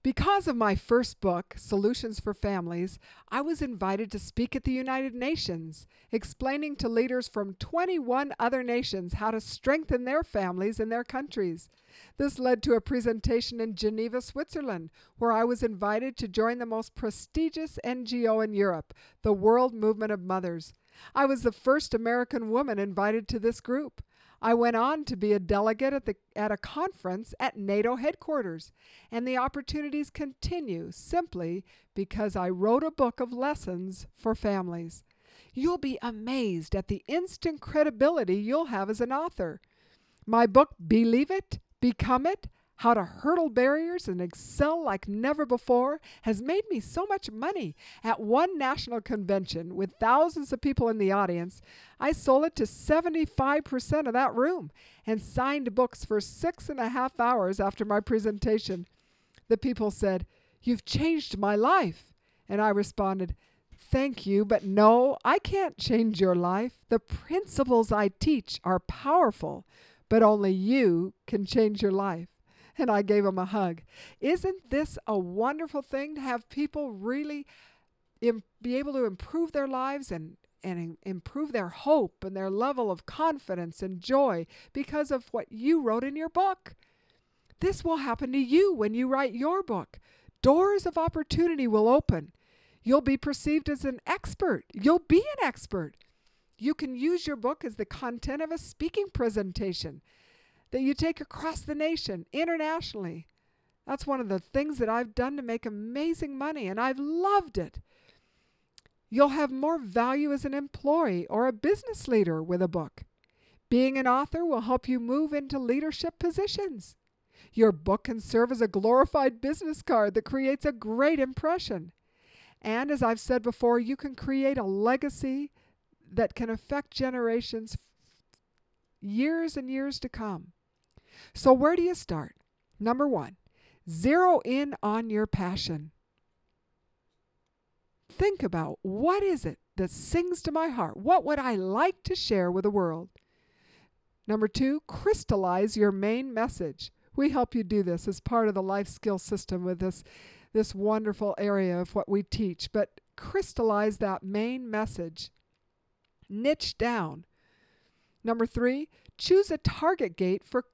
Because of my first book, Solutions for Families, I was invited to speak at the United Nations, explaining to leaders from 21 other nations how to strengthen their families in their countries. This led to a presentation in Geneva, Switzerland, where I was invited to join the most prestigious NGO in Europe, the World Movement of Mothers. I was the first American woman invited to this group. I went on to be a delegate at a conference at NATO headquarters, and the opportunities continue simply because I wrote a book of lessons for families. You'll be amazed at the instant credibility you'll have as an author. My book, Believe It, Become It, How to Hurdle Barriers and Excel Like Never Before, has made me so much money. At one national convention with thousands of people in the audience, I sold it to 75% of that room and signed books for 6.5 hours after my presentation. The people said, "You've changed my life." And I responded, "Thank you, but no, I can't change your life. The principles I teach are powerful, but only you can change your life." And I gave him a hug. Isn't this a wonderful thing to have people really be able to improve their lives and improve their hope and their level of confidence and joy because of what you wrote in your book? This will happen to you when you write your book. Doors of opportunity will open. You'll be perceived as an expert. You'll be an expert. You can use your book as the content of a speaking presentation that you take across the nation, internationally. That's one of the things that I've done to make amazing money, and I've loved it. You'll have more value as an employee or a business leader with a book. Being an author will help you move into leadership positions. Your book can serve as a glorified business card that creates a great impression. And as I've said before, you can create a legacy that can affect generations years and years to come. So where do you start? Number 1, zero in on your passion. Think about, what is it that sings to my heart? What would I like to share with the world? Number 2, crystallize your main message. We help you do this as part of the life skill system with this wonderful area of what we teach. But crystallize that main message. Niche down. Number 3, choose a target date for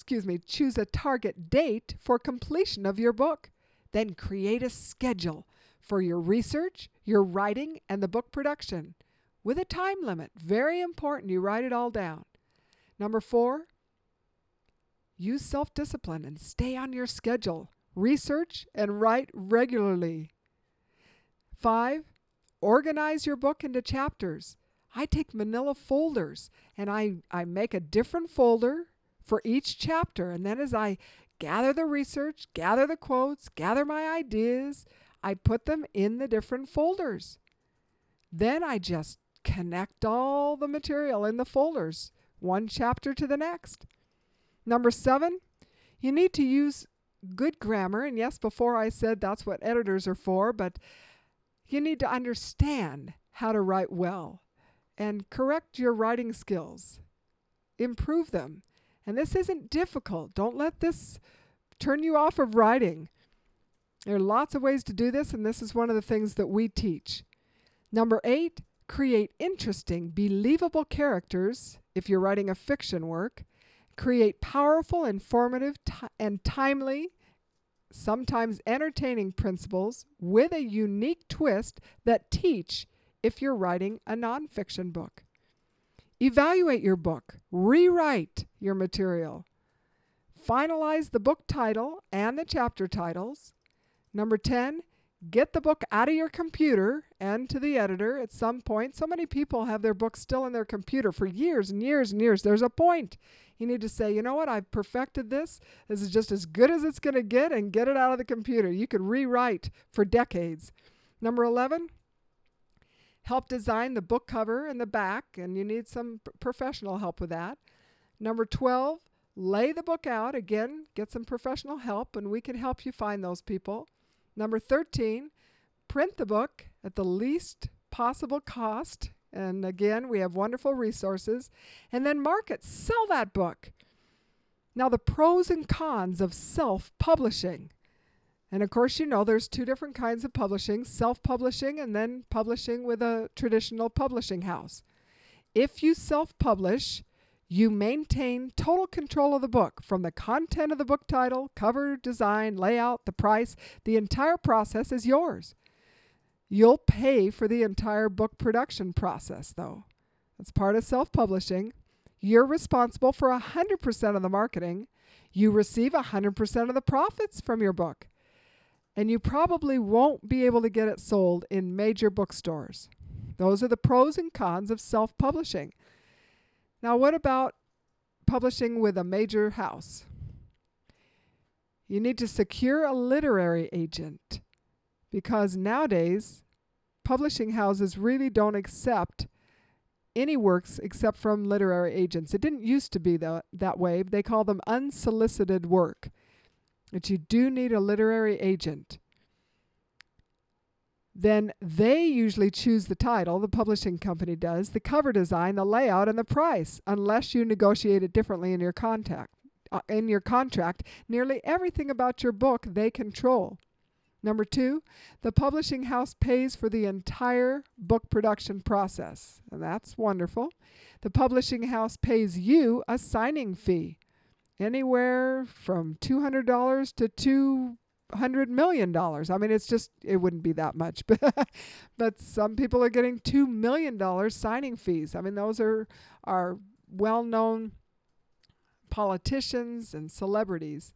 completion of your book. Then create a schedule for your research, your writing, and the book production with a time limit. Very important you write it all down. Number 4, use self-discipline and stay on your schedule. Research and write regularly. 5, organize your book into chapters. I take manila folders and I make a different folder for each chapter. And then as I gather the research, gather the quotes, gather my ideas, I put them in the different folders. Then I just connect all the material in the folders, one chapter to the next. Number 7, you need to use good grammar. And yes, before I said that's what editors are for, but you need to understand how to write well and correct your writing skills. Improve them. And this isn't difficult. Don't let this turn you off of writing. There are lots of ways to do this, and this is one of the things that we teach. Number 8, create interesting, believable characters if you're writing a fiction work. Create powerful, informative, and timely, sometimes entertaining principles with a unique twist that teach if you're writing a nonfiction book. Evaluate your book. Rewrite your material. Finalize the book title and the chapter titles. Number 10, get the book out of your computer and to the editor at some point. So many people have their books still in their computer for years and years and years. There's a point. You need to say, you know what, I've perfected this. This is just as good as it's going to get, and get it out of the computer. You could rewrite for decades. Number 11, help design the book cover and the back, and you need some professional help with that. Number 12, lay the book out. Again, get some professional help, and we can help you find those people. Number 13, print the book at the least possible cost. And again, we have wonderful resources. And then market, sell that book. Now, the pros and cons of self-publishing. And of course, there's two different kinds of publishing, self-publishing and then publishing with a traditional publishing house. If you self-publish, you maintain total control of the book, from the content of the book title, cover, design, layout, the price. The entire process is yours. You'll pay for the entire book production process, though. That's part of self-publishing. You're responsible for 100% of the marketing. You receive 100% of the profits from your book. And you probably won't be able to get it sold in major bookstores. Those are the pros and cons of self-publishing. Now, what about publishing with a major house? You need to secure a literary agent, because nowadays, publishing houses really don't accept any works except from literary agents. It didn't used to be that way. They call them unsolicited work. But you do need a literary agent. Then they usually choose the title, the publishing company does, the cover design, the layout, and the price, unless you negotiate it differently in your contract. Nearly everything about your book they control. Number 2, the publishing house pays for the entire book production process, and that's wonderful. The publishing house pays you a signing fee, anywhere from $200 to $200 million. I mean, it wouldn't be that much, but some people are getting $2 million signing fees. I mean, those are well-known politicians and celebrities.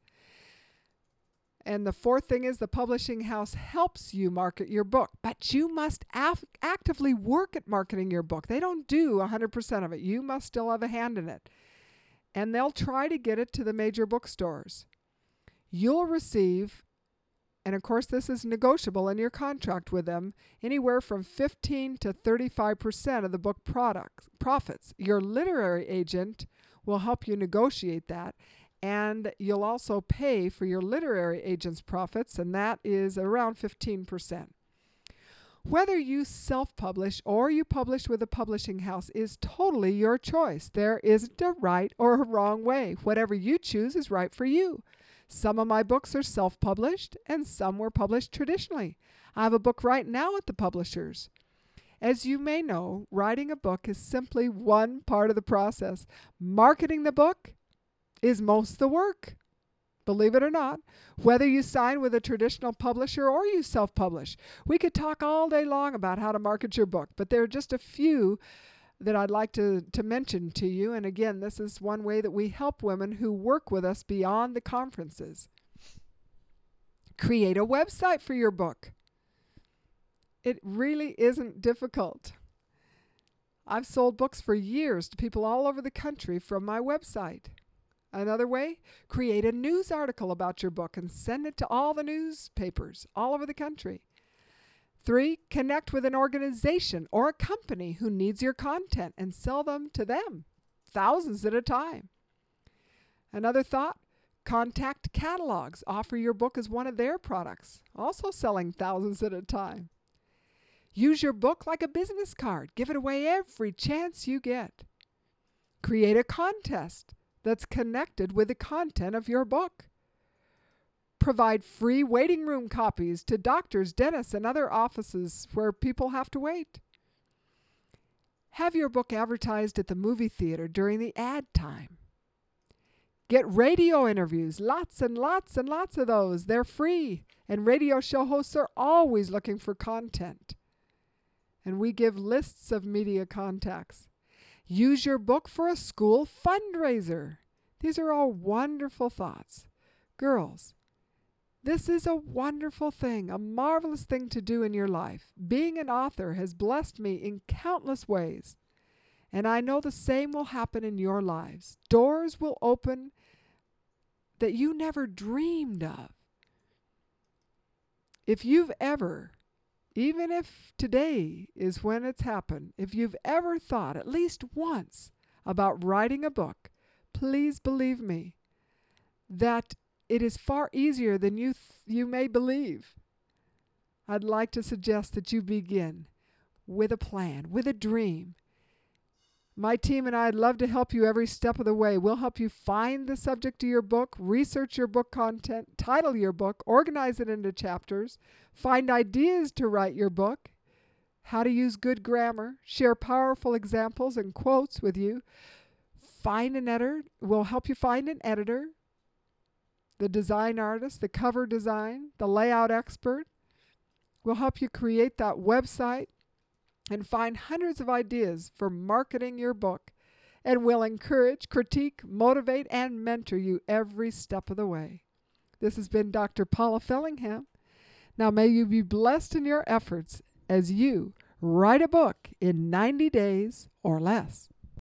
And the fourth thing is the publishing house helps you market your book, but you must actively work at marketing your book. They don't do 100% of it. You must still have a hand in it. And they'll try to get it to the major bookstores. You'll receive, and of course this is negotiable in your contract with them, anywhere from 15 to 35% of the book profits. Your literary agent will help you negotiate that. And you'll also pay for your literary agent's profits, and that is around 15%. Whether you self-publish or you publish with a publishing house is totally your choice. There isn't a right or a wrong way. Whatever you choose is right for you. Some of my books are self-published, and some were published traditionally. I have a book right now at the publishers. As you may know, writing a book is simply one part of the process. Marketing the book is most the work, believe it or not, whether you sign with a traditional publisher or you self-publish. We could talk all day long about how to market your book, but there are just a few that I'd like to mention to you. And again, this is one way that we help women who work with us beyond the conferences. Create a website for your book. It really isn't difficult. I've sold books for years to people all over the country from my website. Another way, create a news article about your book and send it to all the newspapers all over the country. 3, connect with an organization or a company who needs your content and sell them to them, thousands at a time. Another thought, contact catalogs. Offer your book as one of their products, also selling thousands at a time. Use your book like a business card. Give it away every chance you get. Create a contest that's connected with the content of your book. Provide free waiting room copies to doctors, dentists, and other offices where people have to wait. Have your book advertised at the movie theater during the ad time. Get radio interviews, lots and lots and lots of those. They're free, and radio show hosts are always looking for content. And we give lists of media contacts. Use your book for a school fundraiser. These are all wonderful thoughts. Girls, this is a wonderful thing, a marvelous thing to do in your life. Being an author has blessed me in countless ways, and I know the same will happen in your lives. Doors will open that you never dreamed of. If you've ever, even if today is when it's happened, if you've ever thought at least once about writing a book, please believe me that it is far easier than you may believe. I'd like to suggest that you begin with a plan, with a dream. My team and I'd love to help you every step of the way. We'll help you find the subject of your book, research your book content, title your book, organize it into chapters, find ideas to write your book, how to use good grammar, share powerful examples and quotes with you. Find an editor. We'll help you find an editor, the design artist, the cover design, the layout expert. We'll help you create that website and find hundreds of ideas for marketing your book. And we'll encourage, critique, motivate, and mentor you every step of the way. This has been Dr. Paula Fellingham. Now may you be blessed in your efforts as you write a book in 90 days or less.